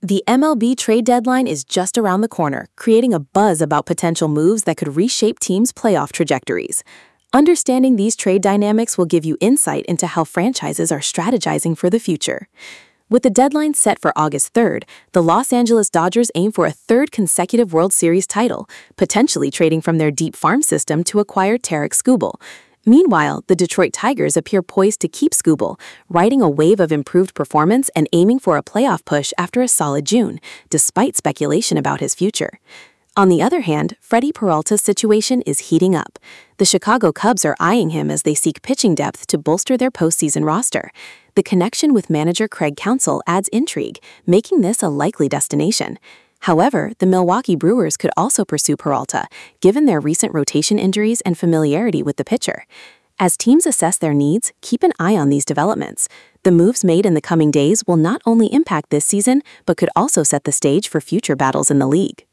The MLB trade deadline is just around the corner, creating a buzz about potential moves that could reshape teams' playoff trajectories. Understanding these trade dynamics will give you insight into how franchises are strategizing for the future. With the deadline set for August 3rd, the Los Angeles Dodgers aim for a third consecutive World Series title, potentially trading from their deep farm system to acquire Tarik Skubal. Meanwhile, the Detroit Tigers appear poised to keep Skubal, riding a wave of improved performance and aiming for a playoff push after a solid June, despite speculation about his future. On the other hand, Freddie Peralta's situation is heating up. The Chicago Cubs are eyeing him as they seek pitching depth to bolster their postseason roster. The connection with manager Craig Counsell adds intrigue, making this a likely destination. However, the Milwaukee Brewers could also pursue Peralta, given their recent rotation injuries and familiarity with the pitcher. As teams assess their needs, keep an eye on these developments. The moves made in the coming days will not only impact this season, but could also set the stage for future battles in the league.